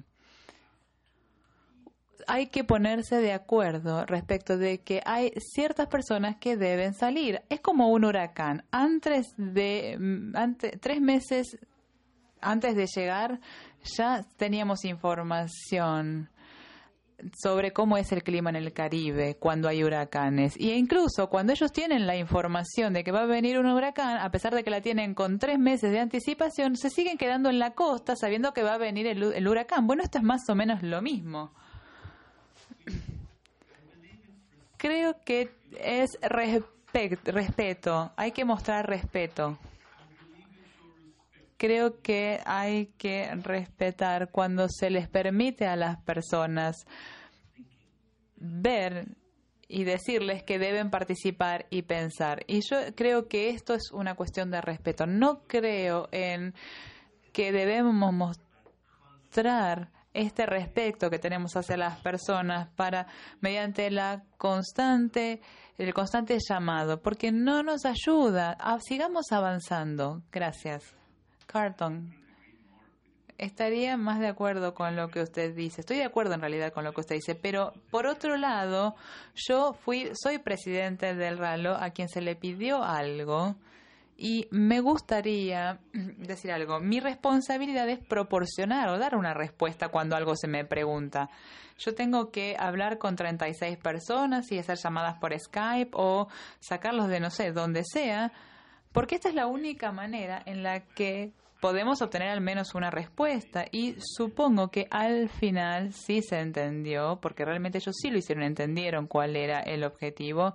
Hay que ponerse de acuerdo respecto de que hay ciertas personas que deben salir. Es como un huracán. 3 meses antes de llegar ya teníamos información sobre cómo es el clima en el Caribe cuando hay huracanes. Y incluso cuando ellos tienen la información de que va a venir un huracán, a pesar de que la tienen con 3 meses de anticipación, se siguen quedando en la costa sabiendo que va a venir el huracán. Bueno, esto es más o menos lo mismo. Creo que es respeto. Hay que mostrar respeto. Creo que hay que respetar cuando se les permite a las personas ver y decirles que deben participar y pensar. Y yo creo que esto es una cuestión de respeto. No creo en que debemos mostrar este respeto que tenemos hacia las personas mediante el constante llamado, porque no nos ayuda. Sigamos avanzando. Gracias. Carton, estaría más de acuerdo con lo que usted dice. Estoy de acuerdo en realidad con lo que usted dice, pero por otro lado, soy presidente del RALO a quien se le pidió algo y me gustaría decir algo. Mi responsabilidad es proporcionar o dar una respuesta cuando algo se me pregunta. Yo tengo que hablar con 36 personas y hacer llamadas por Skype o sacarlos de no sé, donde sea, porque esta es la única manera en la que podemos obtener al menos una respuesta, y supongo que al final sí se entendió, porque realmente ellos sí lo hicieron, entendieron cuál era el objetivo.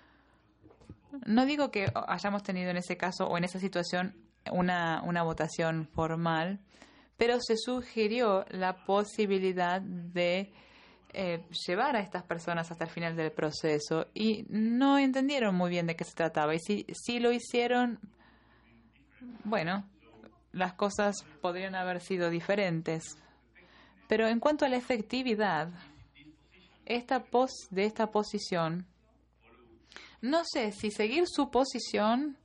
No digo que hayamos tenido en ese caso o en esa situación una votación formal, pero se sugirió la posibilidad de llevar a estas personas hasta el final del proceso y no entendieron muy bien de qué se trataba. Y si lo hicieron, bueno, las cosas podrían haber sido diferentes. Pero en cuanto a la efectividad de esta posición, no sé si seguir su posición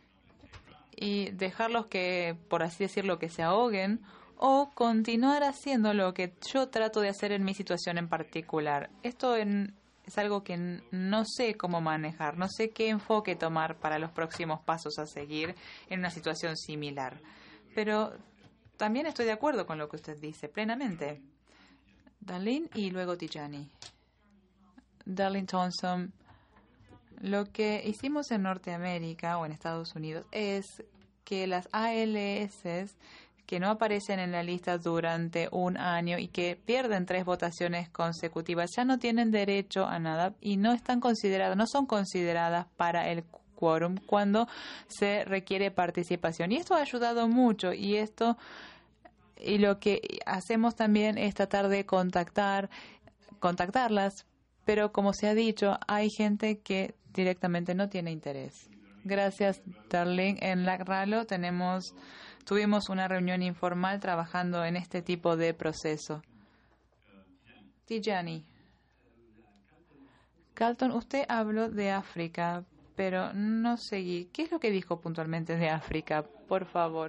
y dejarlos que, por así decirlo, que se ahoguen, o continuar haciendo lo que yo trato de hacer en mi situación en particular. Esto es algo que no sé cómo manejar, no sé qué enfoque tomar para los próximos pasos a seguir en una situación similar. Pero también estoy de acuerdo con lo que usted dice, plenamente. Darlene y luego Tijani. Darlene Thompson, lo que hicimos en Norteamérica o en Estados Unidos es que las ALS que no aparecen en la lista durante un año y que pierden 3 votaciones consecutivas ya no tienen derecho a nada y no son consideradas para el quórum cuando se requiere participación. Y esto ha ayudado mucho y lo que hacemos también es tratar de contactarlas, pero como se ha dicho, hay gente que directamente no tiene interés. Gracias, Darling. En la RALO tuvimos una reunión informal trabajando en este tipo de proceso. Tijani. Carlton, usted habló de África, pero no seguí. ¿Qué es lo que dijo puntualmente de África? Por favor.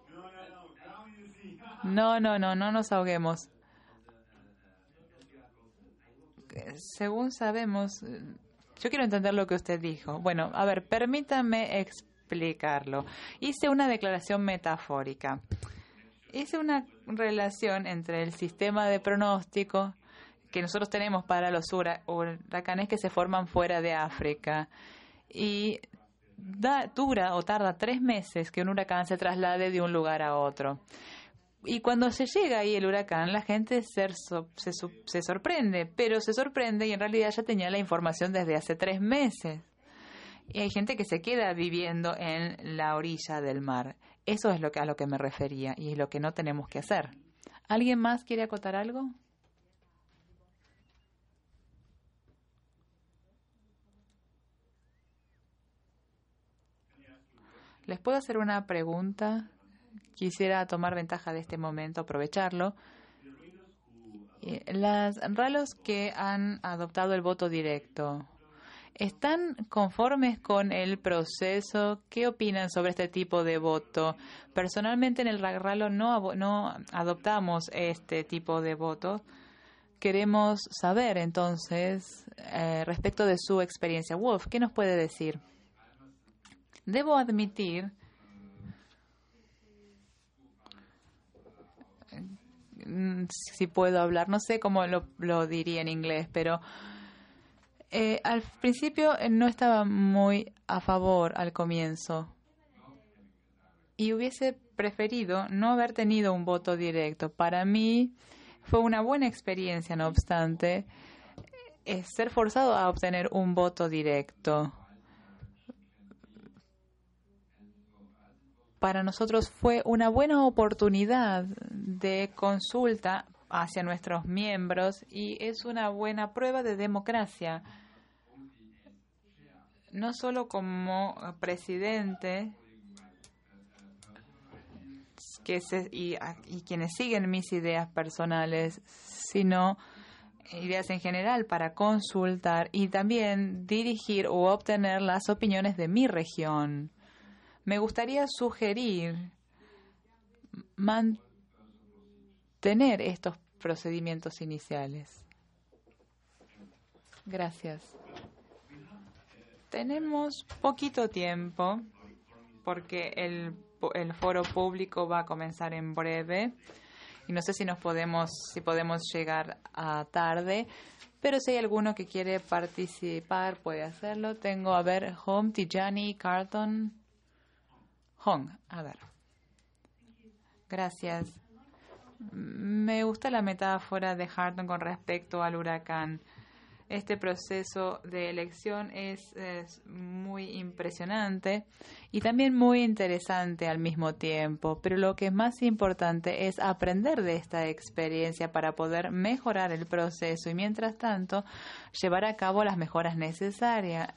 No nos ahoguemos. Según sabemos, yo quiero entender lo que usted dijo. Bueno, a ver, permítame explicarlo. Hice una declaración metafórica. Hice una relación entre el sistema de pronóstico que nosotros tenemos para los huracanes que se forman fuera de África. Y tarda 3 meses que un huracán se traslade de un lugar a otro. Y cuando se llega ahí el huracán, la gente se sorprende, pero se sorprende y en realidad ya tenía la información desde hace 3 meses. Y hay gente que se queda viviendo en la orilla del mar. Eso es a lo que me refería y es lo que no tenemos que hacer. ¿Alguien más quiere acotar algo? ¿Les puedo hacer una pregunta? Quisiera tomar ventaja de este momento, aprovecharlo. Las RALOs que han adoptado el voto directo, ¿están conformes con el proceso? ¿Qué opinan sobre este tipo de voto? Personalmente en el RALO no adoptamos este tipo de voto. Queremos saber entonces respecto de su experiencia. Wolf, ¿qué nos puede decir? Debo admitir, si puedo hablar, no sé cómo lo diría en inglés, pero al principio no estaba muy a favor al comienzo y hubiese preferido no haber tenido un voto directo. Para mí fue una buena experiencia, no obstante, ser forzado a obtener un voto directo. Para nosotros fue una buena oportunidad de consulta hacia nuestros miembros y es una buena prueba de democracia. No solo como presidente y quienes siguen mis ideas personales, sino ideas en general para consultar y también dirigir o obtener las opiniones de mi región. Me gustaría sugerir mantener estos procedimientos iniciales. Gracias. Tenemos poquito tiempo porque el foro público va a comenzar en breve y no sé si podemos llegar a tarde, pero si hay alguno que quiere participar puede hacerlo. Tengo Home, Tijani, Carlton. Hong, a ver. Gracias. Me gusta la metáfora de Harton con respecto al huracán. Este proceso de elección es muy impresionante y también muy interesante al mismo tiempo, pero lo que es más importante es aprender de esta experiencia para poder mejorar el proceso y mientras tanto llevar a cabo las mejoras necesarias.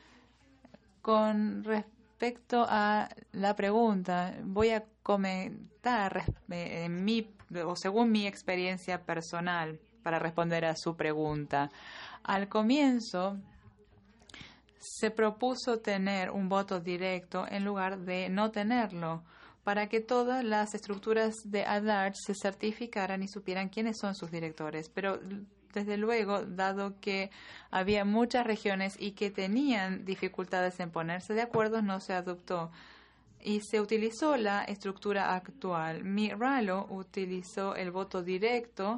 Con respecto a la pregunta, voy a comentar según mi experiencia personal para responder a su pregunta. Al comienzo se propuso tener un voto directo en lugar de no tenerlo, para que todas las estructuras de at-large se certificaran y supieran quiénes son sus directores. Pero desde luego, dado que había muchas regiones y que tenían dificultades en ponerse de acuerdo, no se adoptó. Y se utilizó la estructura actual. Mi RALO utilizó el voto directo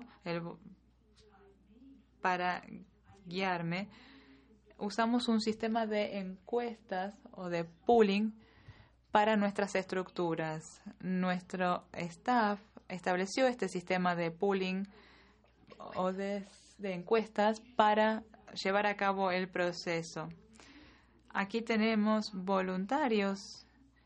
para guiarme. Usamos un sistema de encuestas o de pooling para nuestras estructuras. Nuestro staff estableció este sistema de pooling o de encuestas para llevar a cabo el proceso. Aquí tenemos voluntarios.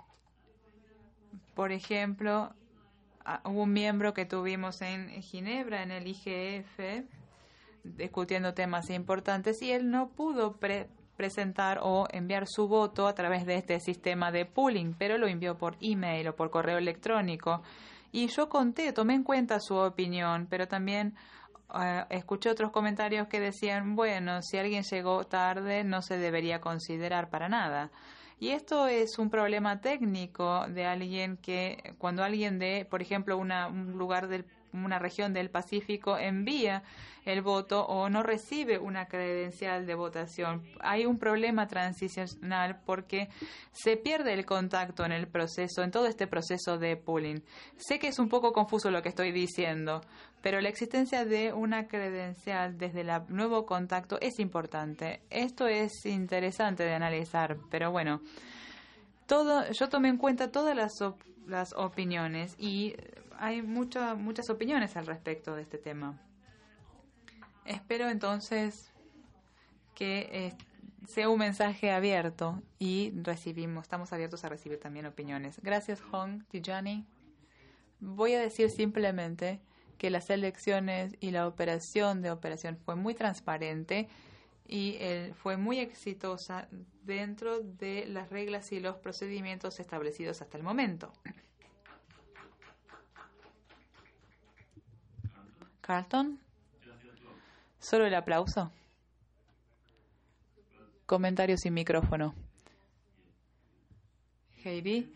Por ejemplo, hubo un miembro que tuvimos en Ginebra, en el IGF, discutiendo temas importantes, y él no pudo presentar o enviar su voto a través de este sistema de pooling, pero lo envió por email o por correo electrónico. Y yo tomé en cuenta su opinión, pero también escuché otros comentarios que decían, bueno, si alguien llegó tarde no se debería considerar para nada. Y esto es un problema técnico de alguien que, cuando alguien de, por ejemplo, un lugar una región del Pacífico envía el voto o no recibe una credencial de votación, hay un problema transicional porque se pierde el contacto en el proceso, en todo este proceso de pooling. Sé que es un poco confuso lo que estoy diciendo, pero la existencia de una credencial desde el nuevo contacto es importante. Esto es interesante de analizar, pero bueno, yo tomé en cuenta todas las opiniones y hay muchas opiniones al respecto de este tema. Espero entonces que sea un mensaje abierto y estamos abiertos a recibir también opiniones. Gracias, Hong Tijani. Voy a decir simplemente que las elecciones y la operación fue muy transparente y fue muy exitosa dentro de las reglas y los procedimientos establecidos hasta el momento. Carlton, solo el aplauso. Comentarios sin micrófono. Heidi,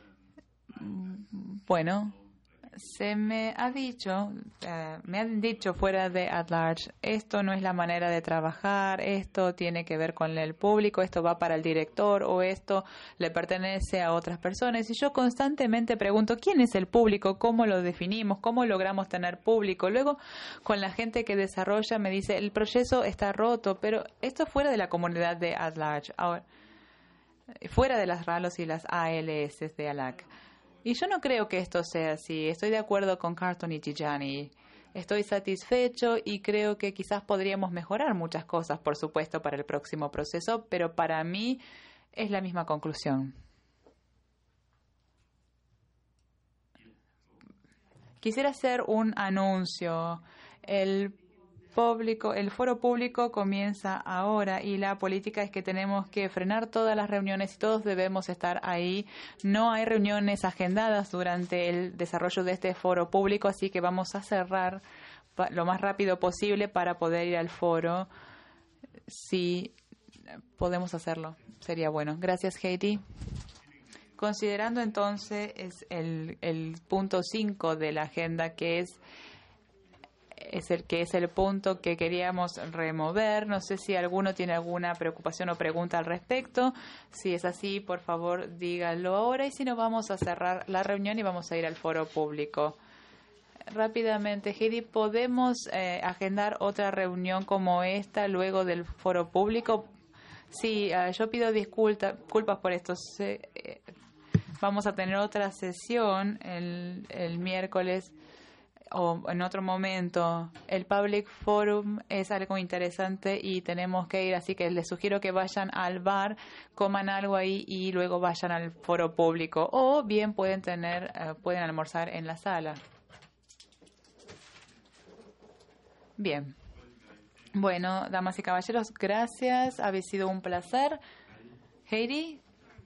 bueno, me han dicho fuera de At Large, esto no es la manera de trabajar, esto tiene que ver con el público, esto va para el director o esto le pertenece a otras personas. Y yo constantemente pregunto, ¿quién es el público? ¿Cómo lo definimos? ¿Cómo logramos tener público? Luego, con la gente que desarrolla, me dice, el proceso está roto, pero esto fuera de la comunidad de At Large, ahora, fuera de las RALOS y las ALS de ALAC. Y yo no creo que esto sea así. Estoy de acuerdo con Carlton y Tijani. Estoy satisfecho y creo que quizás podríamos mejorar muchas cosas, por supuesto, para el próximo proceso, pero para mí es la misma conclusión. Quisiera hacer un anuncio. El foro público comienza ahora y la política es que tenemos que frenar todas las reuniones y todos debemos estar ahí. No hay reuniones agendadas durante el desarrollo de este foro público, así que vamos a cerrar lo más rápido posible para poder ir al foro. Si podemos hacerlo, sería bueno. Gracias, Heidi. Considerando entonces el punto 5 de la agenda, que es el punto que queríamos remover. No sé si alguno tiene alguna preocupación o pregunta al respecto. Si es así, por favor, díganlo ahora. Y si no, vamos a cerrar la reunión y vamos a ir al foro público. Rápidamente, Heidi, ¿podemos agendar otra reunión como esta luego del foro público? Sí, yo pido disculpas por esto. Vamos a tener otra sesión el miércoles o en otro momento. El Public Forum es algo interesante y tenemos que ir, así que les sugiero que vayan al bar, coman algo ahí y luego vayan al foro público, o bien pueden almorzar en la sala. Bien. Bueno, damas y caballeros, gracias. Ha sido un placer. Heidi,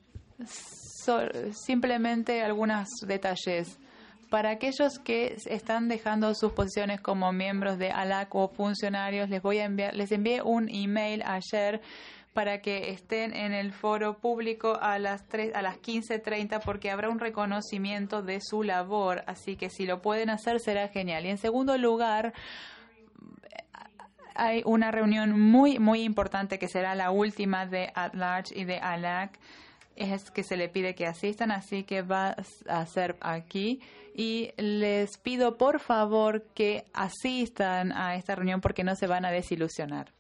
simplemente algunos detalles. Para aquellos que están dejando sus posiciones como miembros de ALAC o funcionarios, les envié un email ayer para que estén en el foro público a las 15:30 porque habrá un reconocimiento de su labor, así que si lo pueden hacer será genial. Y en segundo lugar, hay una reunión muy, muy importante que será la última de At Large y de ALAC. Es que se le pide que asistan, así que va a ser aquí. Y les pido, por favor, que asistan a esta reunión porque no se van a desilusionar.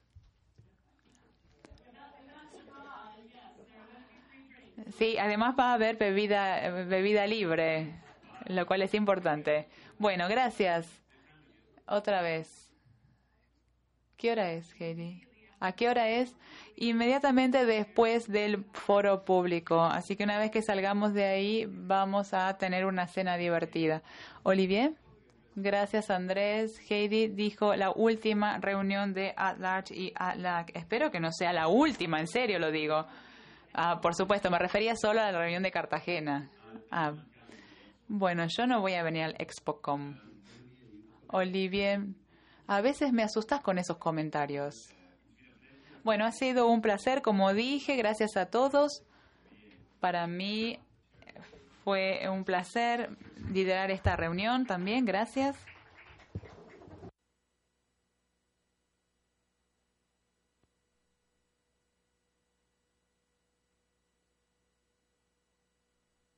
Sí, además va a haber bebida libre, lo cual es importante. Bueno, gracias. Otra vez. ¿Qué hora es, Heidi? ¿A qué hora es? Inmediatamente después del foro público. Así que una vez que salgamos de ahí, vamos a tener una cena divertida. Olivier, gracias Andrés. Heidi dijo la última reunión de At Large y At Large. Espero que no sea la última, en serio lo digo. Por supuesto, me refería solo a la reunión de Cartagena. Bueno, yo no voy a venir al ExpoCom. Olivier, a veces me asustas con esos comentarios. Bueno, ha sido un placer, como dije, gracias a todos. Para mí fue un placer liderar esta reunión también, gracias.